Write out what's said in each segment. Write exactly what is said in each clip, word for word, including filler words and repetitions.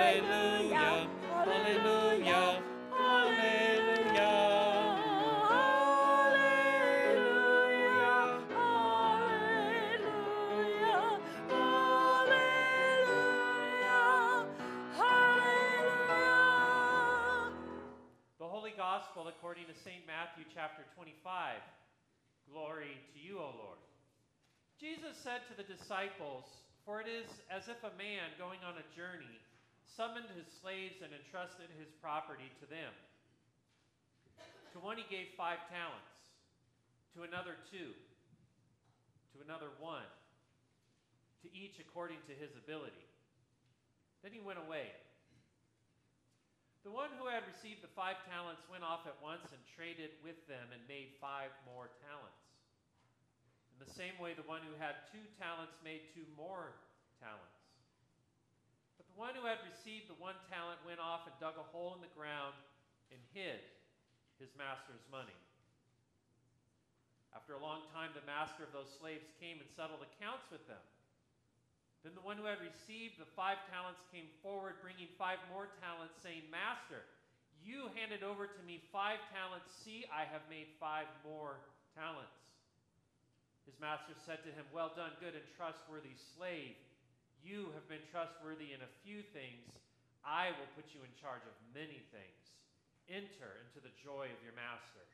Hallelujah, hallelujah, hallelujah. The Holy Gospel according to Saint Matthew chapter twenty-five. Glory to you, O Lord. Jesus said to the disciples, "For it is as if a man going on a journey summoned his slaves and entrusted his property to them. To one he gave five talents, to another two, to another one, to each according to his ability. Then he went away. The one who had received the five talents went off at once and traded with them and made five more talents. In the same way, the one who had two talents made two more talents. But the one who had received the one talent went off and dug a hole in the ground and hid his master's money. After a long time, the master of those slaves came and settled accounts with them. Then the one who had received the five talents came forward, bringing five more talents, saying, 'Master, you handed over to me five talents. See, I have made five more talents.' His master said to him, 'Well done, good and trustworthy slave. You have been trustworthy in a few things. I will put you in charge of many things. Enter into the joy of your master.'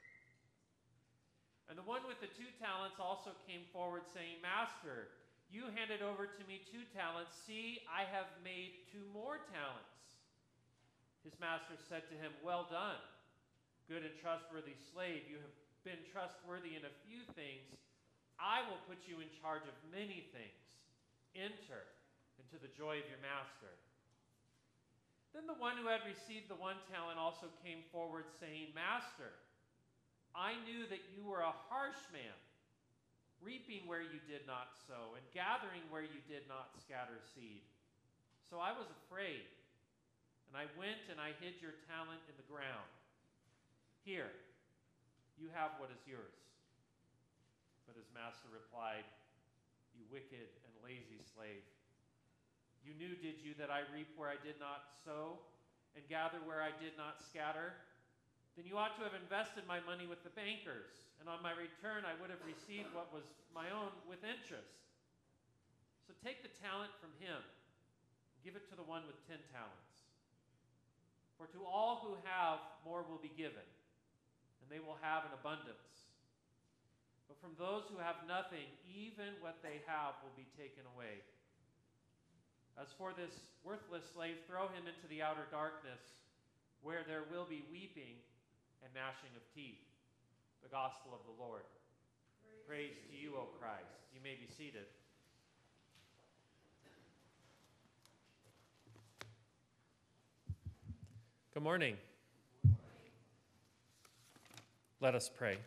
And the one with the two talents also came forward, saying, 'Master, you handed over to me two talents. See, I have made two more talents.' His master said to him, 'Well done, good and trustworthy slave. You have been trustworthy in a few things. I will put you in charge of many things. Enter into the joy of your master.' Then the one who had received the one talent also came forward, saying, 'Master, I knew that you were a harsh man, reaping where you did not sow, and gathering where you did not scatter seed. So I was afraid, and I went and I hid your talent in the ground. Here, you have what is yours.' But his master replied, 'You wicked and lazy slave. You knew, did you, that I reap where I did not sow, and gather where I did not scatter? Then you ought to have invested my money with the bankers, and on my return I would have received what was my own with interest. So take the talent from him, and give it to the one with ten talents. For to all who have, more will be given, and they will have an abundance. But from those who have nothing, even what they have will be taken away. As for this worthless slave, throw him into the outer darkness, where there will be weeping and gnashing of teeth.'" The gospel of the Lord. Praise, Praise to you, O Christ. You may be seated. Good morning. Good morning. Let us pray.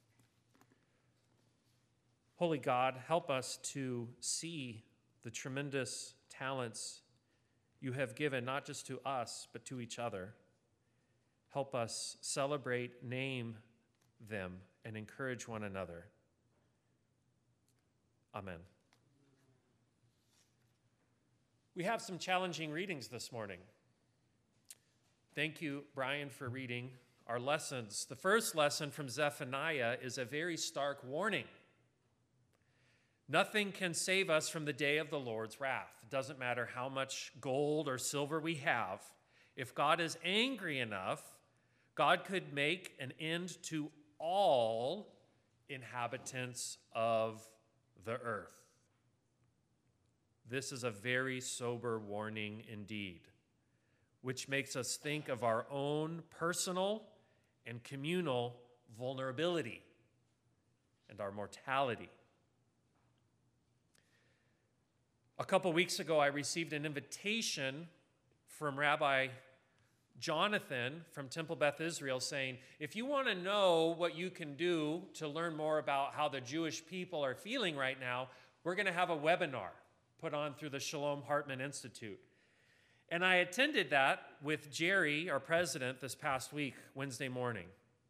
Holy God, help us to see the tremendous talents you have given, not just to us, but to each other. Help us celebrate, name them, and encourage one another. Amen. We have some challenging readings this morning. Thank you, Brian, for reading our lessons. The first lesson from Zephaniah is a very stark warning. Nothing can save us from the day of the Lord's wrath. It doesn't matter how much gold or silver we have. If God is angry enough, God could make an end to all inhabitants of the earth. This is a very sober warning indeed, which makes us think of our own personal and communal vulnerability and our mortality. A couple weeks ago, I received an invitation from Rabbi Jonathan from Temple Beth Israel saying, if you want to know what you can do to learn more about how the Jewish people are feeling right now, we're going to have a webinar put on through the Shalom Hartman Institute. And I attended that with Jerry, our president, this past week, Wednesday morning.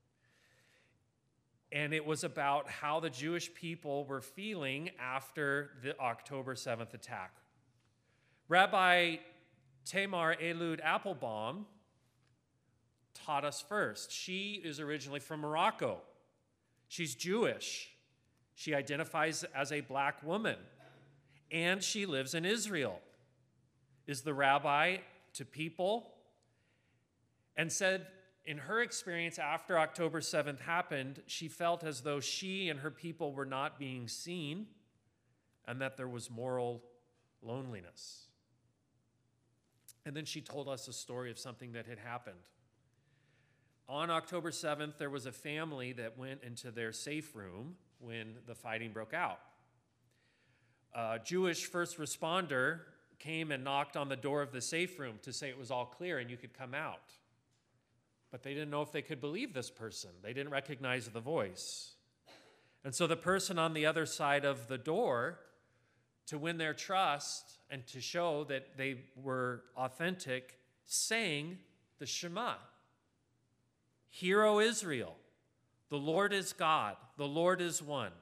And it was about how the Jewish people were feeling after the October seventh attack. Rabbi Tamar Elud Applebaum taught us first. She is originally from Morocco. She's Jewish. She identifies as a black woman, and she lives in Israel, is the rabbi to people, and said in her experience after October seventh happened, she felt as though she and her people were not being seen and that there was moral loneliness. And then she told us a story of something that had happened. On October seventh, there was a family that went into their safe room when the fighting broke out. A Jewish first responder came and knocked on the door of the safe room to say it was all clear and you could come out. But they didn't know if they could believe this person. They didn't recognize the voice. And so the person on the other side of the door, to win their trust and to show that they were authentic, sang the Shema. Hear, O Israel, the Lord is God, the Lord is one.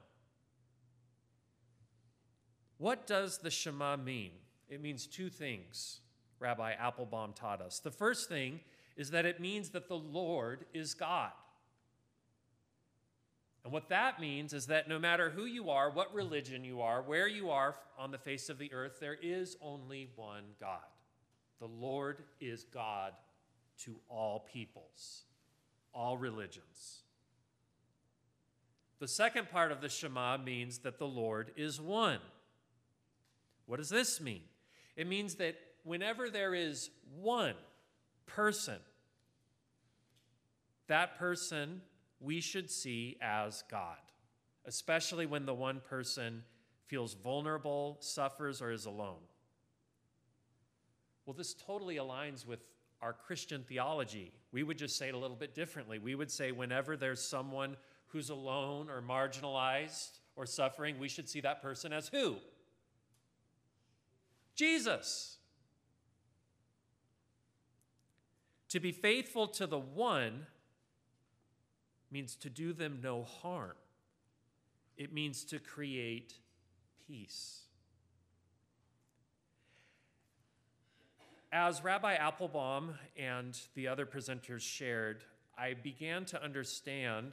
What does the Shema mean? It means two things, Rabbi Applebaum taught us. The first thing is that it means that the Lord is God. And what that means is that no matter who you are, what religion you are, where you are on the face of the earth, there is only one God. The Lord is God to all peoples, all religions. The second part of the Shema means that the Lord is one. What does this mean? It means that whenever there is one person, that person we should see as God, especially when the one person feels vulnerable, suffers, or is alone. Well, this totally aligns with our Christian theology. We would just say it a little bit differently. We would say whenever there's someone who's alone or marginalized or suffering, we should see that person as who? Jesus. To be faithful to the one means to do them no harm. It means to create peace. As Rabbi Applebaum and the other presenters shared, I began to understand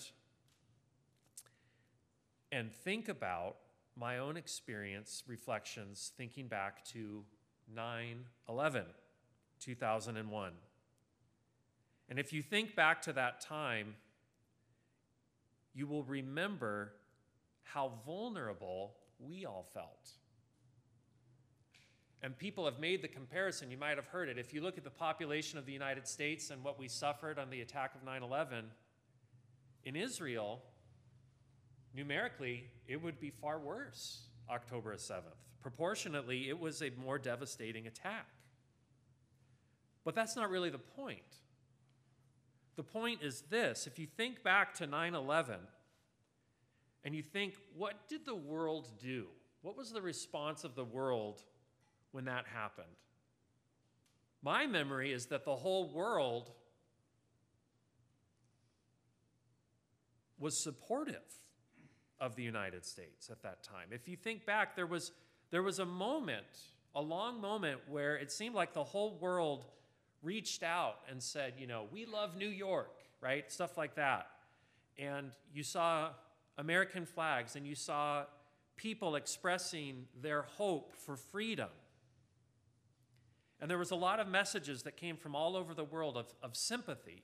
and think about my own experience, reflections, thinking back to nine eleven, two thousand one. And if you think back to that time, you will remember how vulnerable we all felt. And people have made the comparison, you might have heard it. If you look at the population of the United States and what we suffered on the attack of nine eleven, in Israel, numerically, it would be far worse, October seventh. Proportionately, it was a more devastating attack. But that's not really the point. The point is this: if you think back to nine eleven and you think, what did the world do? What was the response of the world when that happened? My memory is that the whole world was supportive of the United States at that time. If you think back, there was, there was a moment, a long moment, where it seemed like the whole world reached out and said, you know, we love New York, right? Stuff like that. And you saw American flags and you saw people expressing their hope for freedom. And there was a lot of messages that came from all over the world of, of sympathy.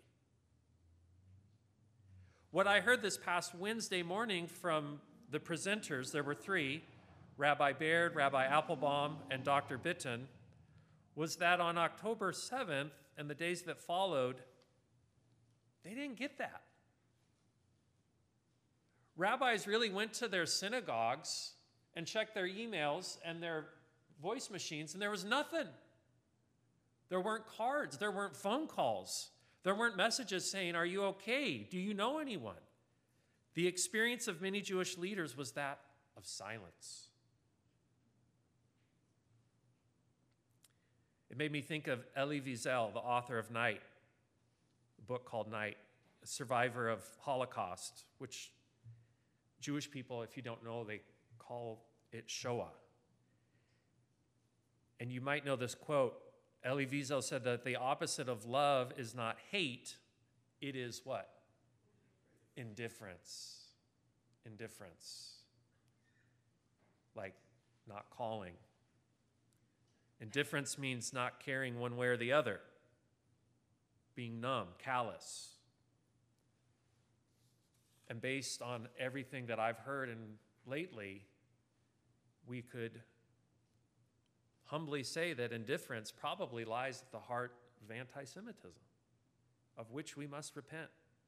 What I heard this past Wednesday morning from the presenters, there were three, Rabbi Baird, Rabbi Applebaum, and Doctor Bitton, was that on October seventh and the days that followed, they didn't get that. Rabbis really went to their synagogues and checked their emails and their voice machines, and there was nothing. There weren't cards. There weren't phone calls. There weren't messages saying, are you okay? Do you know anyone? The experience of many Jewish leaders was that of silence. It made me think of Elie Wiesel, the author of Night, a book called Night, a survivor of Holocaust, which Jewish people, if you don't know, they call it Shoah. And you might know this quote: Elie Wiesel said that the opposite of love is not hate, it is what? Indifference. Indifference. Like not calling. Indifference means not caring one way or the other, being numb, callous. And based on everything that I've heard and lately, we could humbly say that indifference probably lies at the heart of anti-Semitism, of which we must repent.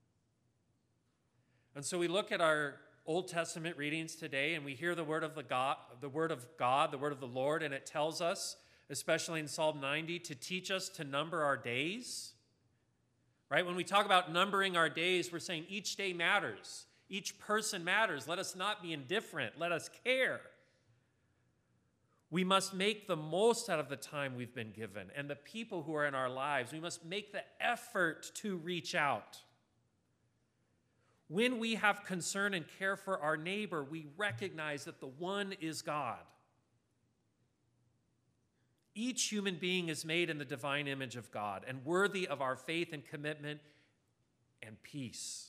And so we look at our Old Testament readings today and we hear the word of the God, the word of God, the word of the Lord, and it tells us, especially in Psalm ninety, to teach us to number our days. Right? When we talk about numbering our days, we're saying each day matters. Each person matters. Let us not be indifferent. Let us care. We must make the most out of the time we've been given and the people who are in our lives. We must make the effort to reach out. When we have concern and care for our neighbor, we recognize that the one is God. Each human being is made in the divine image of God and worthy of our faith and commitment and peace.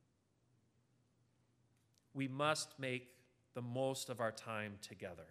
We must make the most of our time together.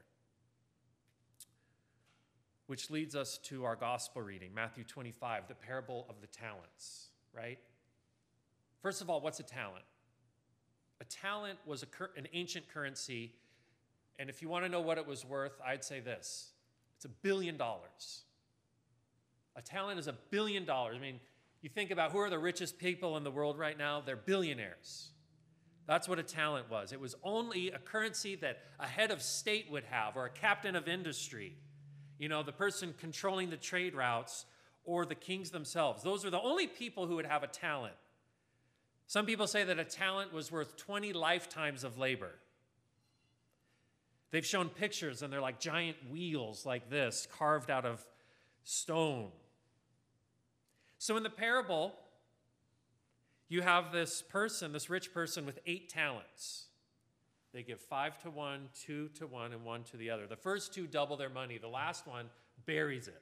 Which leads us to our gospel reading, Matthew twenty-five, the parable of the talents, right? First of all, what's a talent? A talent was a cur- an ancient currency, and if you want to know what it was worth, I'd say this. It's a billion dollars. A talent is a billion dollars. I mean, you think about who are the richest people in the world right now? They're billionaires. That's what a talent was. It was only a currency that a head of state would have or a captain of industry. You know, the person controlling the trade routes or the kings themselves. Those are the only people who would have a talent. Some people say that a talent was worth twenty lifetimes of labor. They've shown pictures, and they're like giant wheels like this, carved out of stone. So in the parable, you have this person, this rich person with eight talents. They give five to one, two to one, and one to the other. The first two double their money. The last one buries it.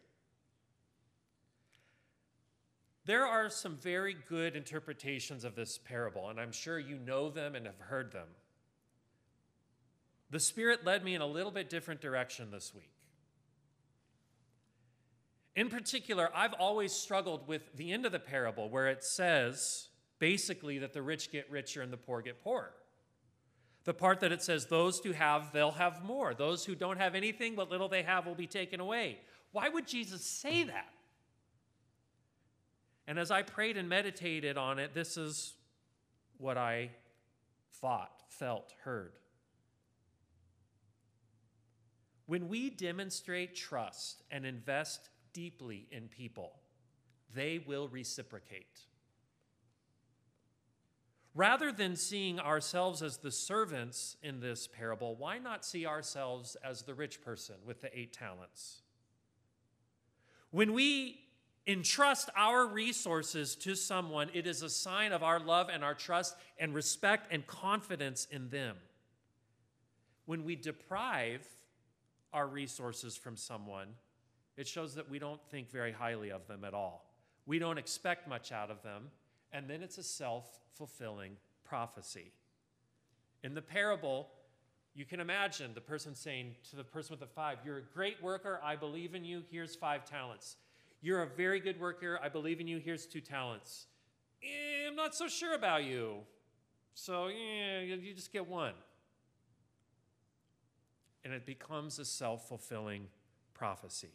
There are some very good interpretations of this parable, and I'm sure you know them and have heard them. The Spirit led me in a little bit different direction this week. In particular, I've always struggled with the end of the parable where it says basically that the rich get richer and the poor get poorer. The part that it says those who have, they'll have more. Those who don't have anything, what little they have will be taken away. Why would Jesus say that? And as I prayed and meditated on it, this is what I thought, felt, heard. When we demonstrate trust and invest deeply in people, they will reciprocate. Rather than seeing ourselves as the servants in this parable, why not see ourselves as the rich person with the eight talents? When we entrust our resources to someone, it is a sign of our love and our trust and respect and confidence in them. When we deprive our resources from someone, it shows that we don't think very highly of them at all. We don't expect much out of them, and then it's a self-fulfilling prophecy. In the parable, you can imagine the person saying to the person with the five, "You're a great worker, I believe in you, here's five talents. You're a very good worker, I believe in you, here's two talents. Eh, I'm not so sure about you, so yeah, you just get one." And it becomes a self-fulfilling prophecy.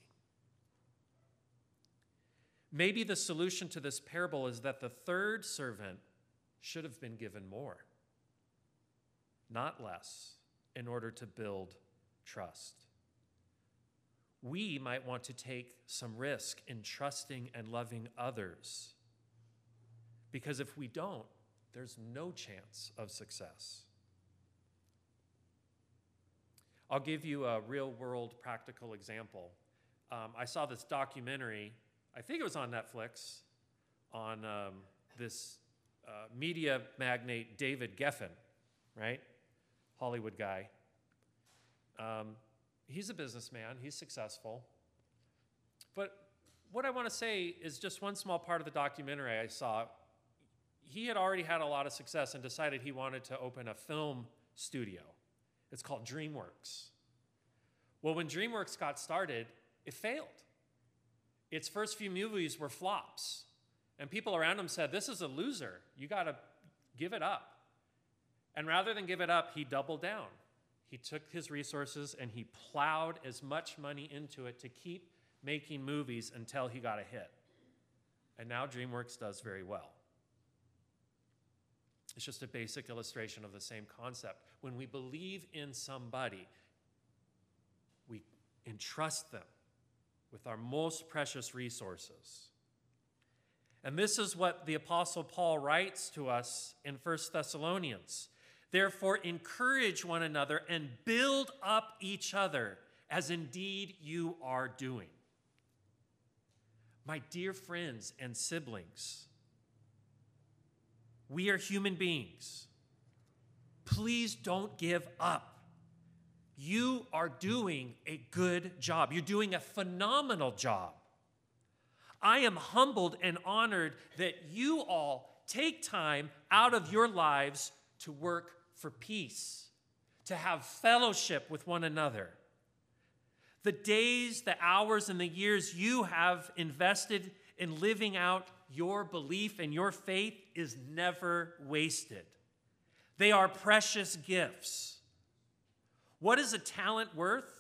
Maybe the solution to this parable is that the third servant should have been given more, not less, in order to build trust. We might want to take some risk in trusting and loving others, because if we don't, there's no chance of success. I'll give you a real-world practical example. Um, I saw this documentary, I think it was on Netflix, on um, this uh, media magnate David Geffen, right? Hollywood guy. Um, he's a businessman, he's successful. But what I want to say is just one small part of the documentary I saw. He had already had a lot of success and decided he wanted to open a film studio. It's called DreamWorks. Well, when DreamWorks got started, it failed. Its first few movies were flops. And people around him said, this is a loser. You got to give it up. And rather than give it up, he doubled down. He took his resources and he plowed as much money into it to keep making movies until he got a hit. And now DreamWorks does very well. It's just a basic illustration of the same concept. When we believe in somebody, we entrust them with our most precious resources. And this is what the Apostle Paul writes to us in First Thessalonians. Therefore, encourage one another and build up each other, as indeed you are doing. My dear friends and siblings, we are human beings. Please don't give up. You are doing a good job. You're doing a phenomenal job. I am humbled and honored that you all take time out of your lives to work for peace, to have fellowship with one another. The days, the hours, and the years you have invested in living out your belief and your faith is never wasted. They are precious gifts. What is a talent worth?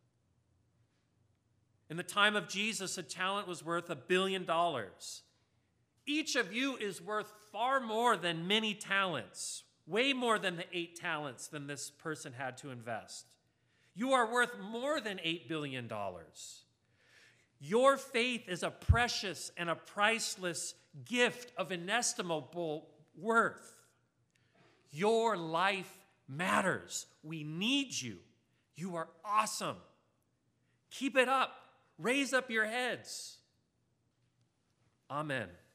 In the time of Jesus, a talent was worth a billion dollars. Each of you is worth far more than many talents, way more than the eight talents than this person had to invest. You are worth more than eight billion dollars. Your faith is a precious and a priceless gift of inestimable worth. Your life matters. We need you. You are awesome. Keep it up. Raise up your heads. Amen.